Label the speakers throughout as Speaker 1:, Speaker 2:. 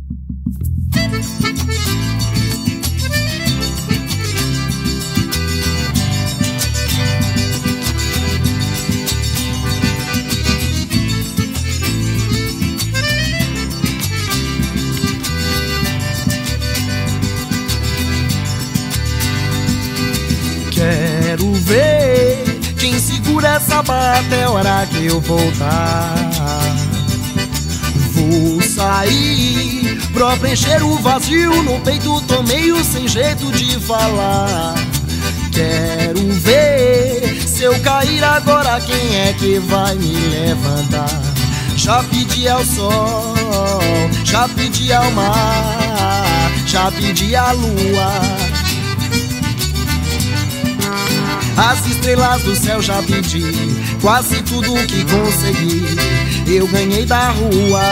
Speaker 1: Quero ver quem segura essa barra até a hora que eu voltar. Vou sair pra preencher o vazio no peito, tô meio sem jeito de falar. Quero ver se eu cair agora, quem é que vai me levantar? Já pedi ao sol, já pedi ao mar, já pedi à lua. As estrelas do céu já pedi, quase tudo que consegui eu ganhei da rua.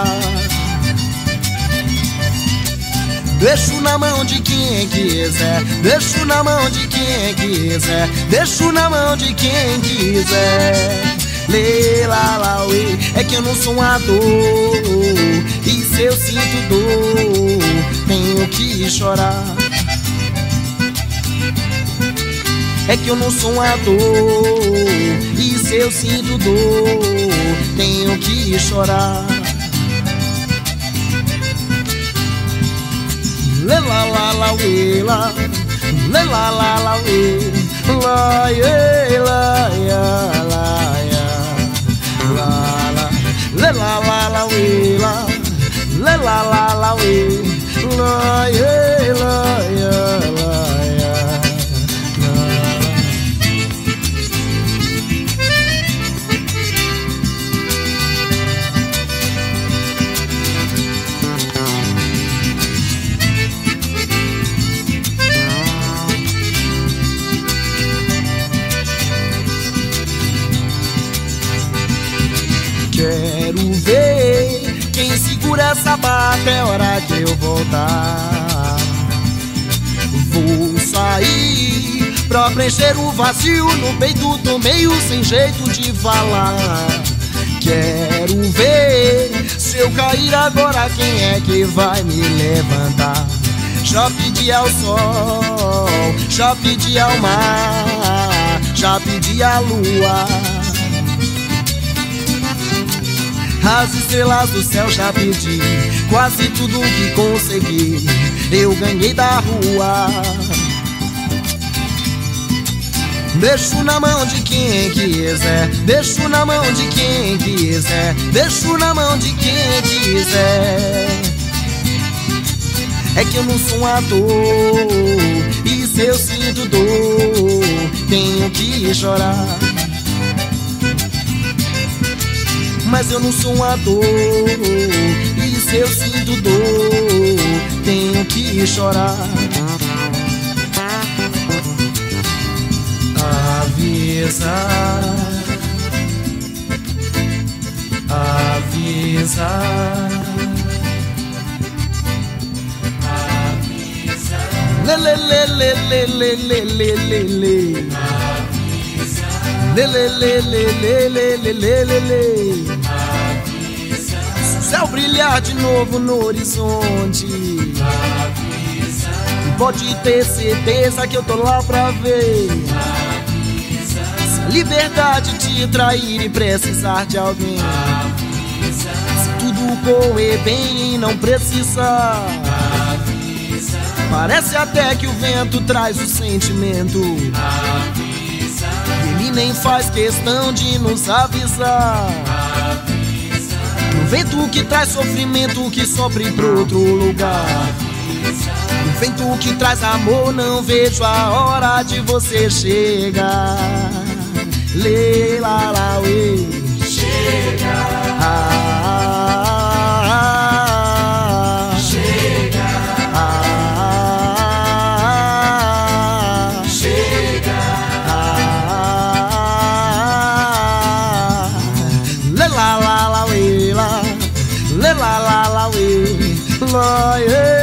Speaker 1: Deixo na mão de quem quiser, deixo na mão de quem quiser, deixo na mão de quem quiser. Lê, lá, lá, uê. É que eu não sou um ator, e se eu sinto dor, tenho que chorar. É que eu não sou um ator, e se eu sinto dor, tenho que chorar. Lê lá lá lá uê lá, lê lá lá lá uê, lá iê lá ia lá ia, lá lá, lê lá lá lá uê lá, lê lá lá lá uê, lá iê lá ia lá ia. Quero ver quem segura essa barra até a hora que eu voltar. Vou sair pra preencher o vazio no peito, tô meio sem jeito de falar. Quero ver se eu cair agora, quem é que vai me levantar? Já pedi ao sol, já pedi ao mar, já pedi à lua. As estrelas do céu já pedi, quase tudo que consegui eu ganhei da rua. Deixo na mão de quem quiser, deixo na mão de quem quiser, deixo na mão de quem quiser. É que eu não sou um ator, e se eu sinto dor, tenho que chorar. Mas eu não sou um ator, e se eu sinto dor, tenho que chorar. Avisa, avisa, avisa. Lê, lê, lê, lê, lê, lê, lê, lê, lê, lê. Avisa. Lê, lê, lê, lê, lê, lê, lê, lê, lê, lê. Céu brilhar de novo no horizonte, avisa. Pode ter certeza que eu tô lá pra ver, avisa. Se a liberdade te trair e precisar de alguém, avisa. Se tudo correr bem e não precisar, avisa. Parece até que o vento traz o sentimento, avisa. Ele nem faz questão de nos avisar. O vento que traz sofrimento, que sofre pro outro lugar. O vento que traz amor, não vejo a hora de você chegar. Lê, lá, lá, uê. Chega. Chega. Chega. Lê, lá, lá, lá, uê. Lê, lá, lá, lá, uê. Lá,